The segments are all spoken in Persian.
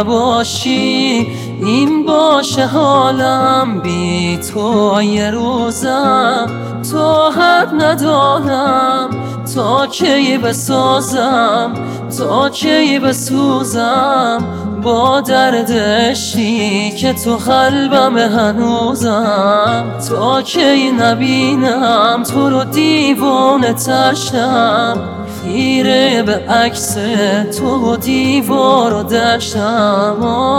نباشی این باشه حالم، بی تو یه روزم تا حد ندارم، تا کی بسازم تا کی بسوزم با درد عشقی که تو قلبم هنوزم، تا کی نبینم تو رو دیوانه تشم، خیره به عکس تو و دیوار و دشتم.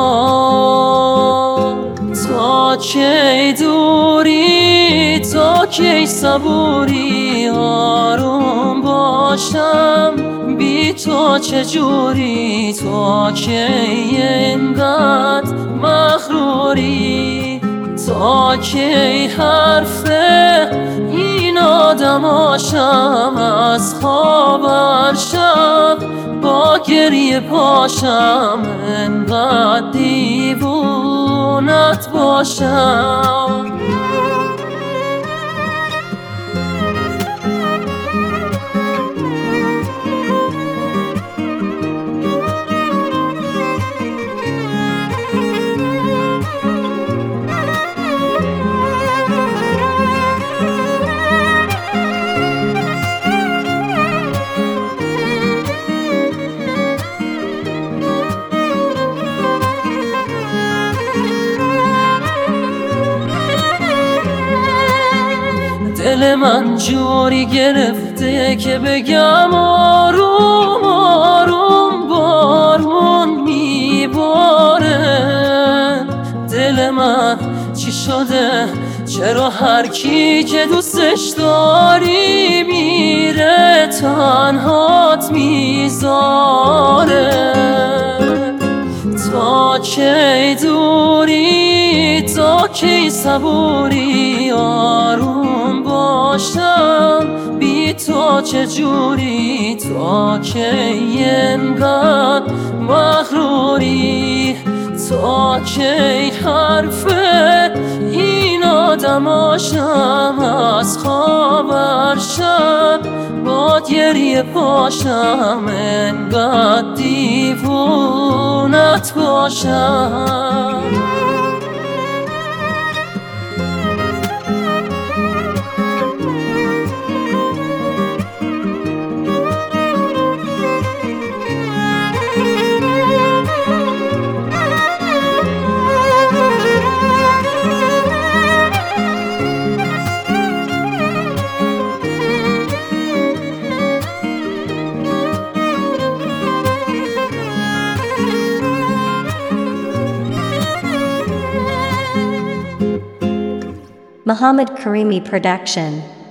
تا کی دوری تا کی صبوری آروم باشم، بی تو چجوری تا کی اینقدر مغروری، تا کی حرف این آدماشم از خواب هر شب با گریه پاشم، انقدر دیوونت باشم. دل من جوری گرفته که بگم آروم آروم بارون میباره، دل من چی شده چرا هر کی که دوستش داری میره تنهات میذاره، تا کی دوری تا کی صبوری آروم باشم، بی تو چجوری تا کی اینقدر مغروری، تا کی حرف این آدماشم از خواب هر شب با گریه پاشم، انقدر دیوونت باشم. Muhammad Karimi Production.